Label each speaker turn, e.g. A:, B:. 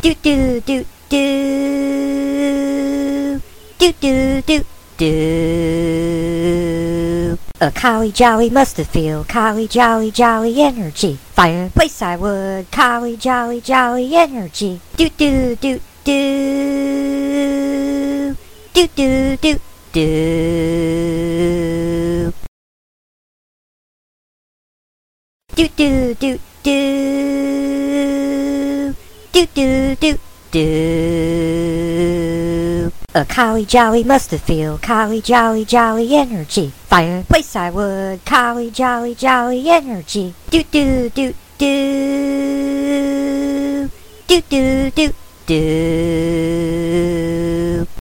A: Do do do do do do do do. A collie jolly must have feel collie jolly jolly energy. Fireplace I would collie jolly jolly energy. Do do do do do do do do. Do do do do do do do do. A collie jolly must have feel collie jolly jolly energy. Fireplace I would collie jolly jolly energy. Do do do do do do do do.